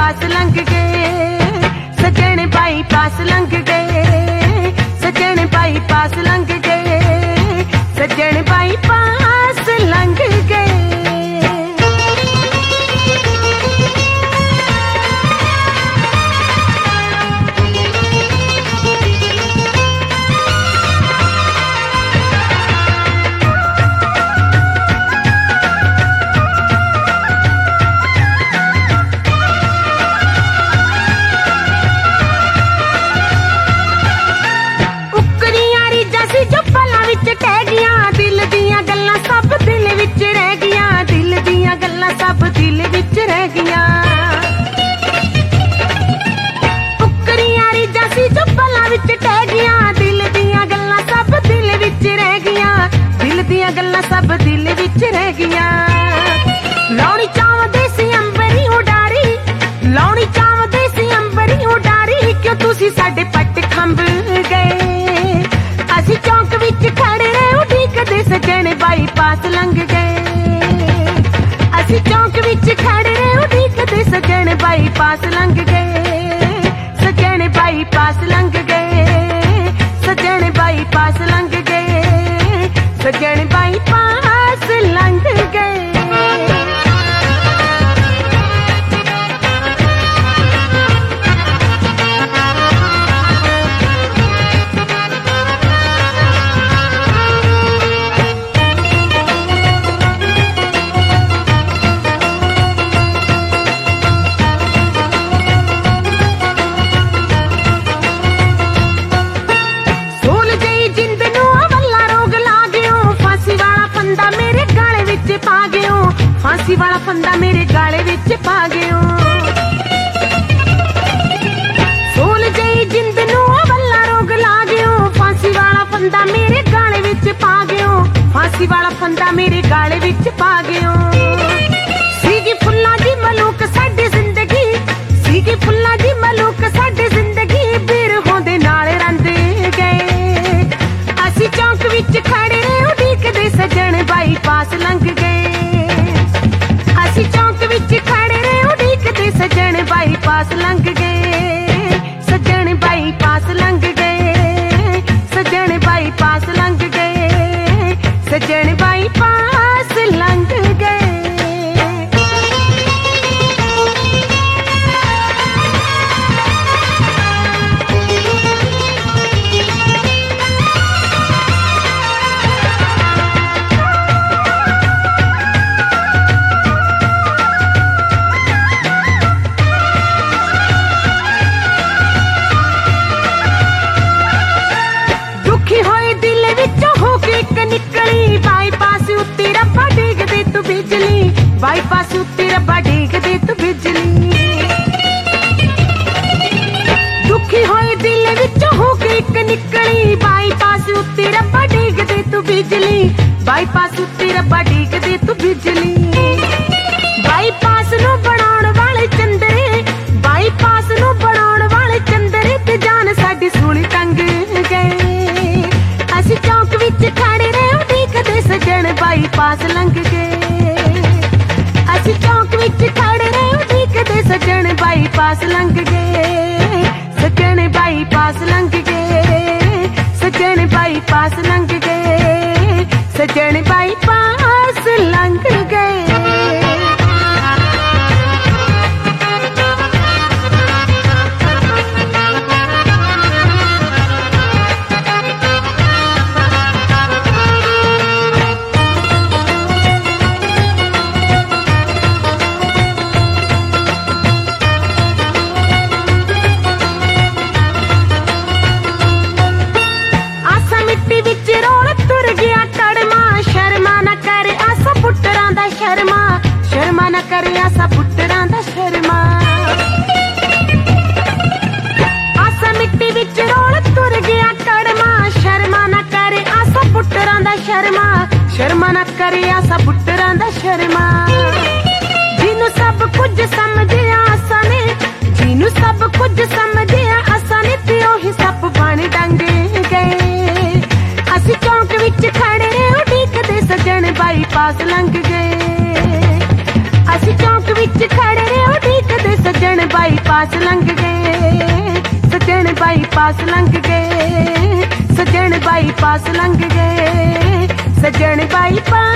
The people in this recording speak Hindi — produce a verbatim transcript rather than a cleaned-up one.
बाईपास लंघ गए, सजन बाईपास लंघ गए, सजन बाईपास लंघ गए, सजन बाईपास लंघ गए। सब दिल विच रह गया, उकरियां रीझां सी जो पलां विच टह गया, दिल दियां गल्लां सब दिल विच रह गया, दिल दियां गल्लां सब दिल विच रह गया। लौणी चावदे सी अंबरी उडारी, लौणी चावदे सी अंबरी उडारी, क्यों तुसी साडे पट खंभ गए, असी चौंक विच खड़े उडीकदे सजन बाईपास लंघ गए, असी चौंक विच खड़े उडीकदे सजन बाईपास लंघ गए, सजन बाईपास लंघ गए, सजन बाईपास लंघ गए, सजन बाईपास लंघ गए। फांसी वाला फंदा मेरे गाले विच पा गयो, सोल जई जिंद नू वल्ला रोग ला गयो, फांसी वाला फंदा मेरे गाले विच पा गयो, फांसी वाला फंदा मेरे गाले विच पा गयो। सीगी फुल्लां दी मलूक साडी जिंदगी, सीगी फुल्लां दी मलूक साडी जिंदगी, बिरहों दे नाल रंद गए, असी चौंक विच खड़े उडीकदे सजन बाईपास लंघ गए, असी चौंक विच खड़े उडीकदे सजन बाईपास लंघ गए, सजन बाईपास लंघ गए, सजन बाईपास लंघ गए, सजन बाईपास लंघ गए। निकली बाईपास उत्ते रब्बा डिग दे तू बिजली, बाईपास उत्ते रब्बा डिग दे तू बिजली, दुखी होए दिल विच हो के एक निकली, बाईपास उत्ते रब्बा डिग दे तू बिजली, बाईपास उत्ते रब्बा डिग दे तू बिजली। बाईपास नू बनाउण वाले चंदरे, बाईपास नू बनाउण वाले चंदरे ते जान साडी सूली टंग गए, असी चौंक विच खड़े उडीकदे सजन बाईपास लंघ गए, असी चौंक विच खड़े उडीकदे सजन बाईपास लंघ गए, सजन बाईपास लंघ गए, सजन बाईपास लंघ गए, सजन बाईपास लंघ गए। शर्मा शर्मा न करे आसा पुत्तरां दा शर्मा, आसा मिट्टी विच रोल तुर गया कड़मा, शर्मा न करे आसा पुत्तरां दा शर्मा, शर्मा न करे आसा पुत्तरां दा शर्मा। जिन्नू सब कुछ समझिया आसा ने, जिन्नू सब कुछ समझिया आसा ने, ते ओही सप बन डंग गए, असी चौंक विच खड़े उडीकदे सजन बाईपास लंघ गए, असी चौंक विच खड़े उडीकदे सजन बाई ਬਾਈਪਾਸ ਲੰਘ ਗਏ, ਸੱਜਣ ਬਾਈਪਾਸ ਲੰਘ ਗਏ, ਸੱਜਣ ਬਾਈਪਾਸ ਲੰਘ ਗਏ, ਸੱਜਣ ਬਾਈਪਾਸ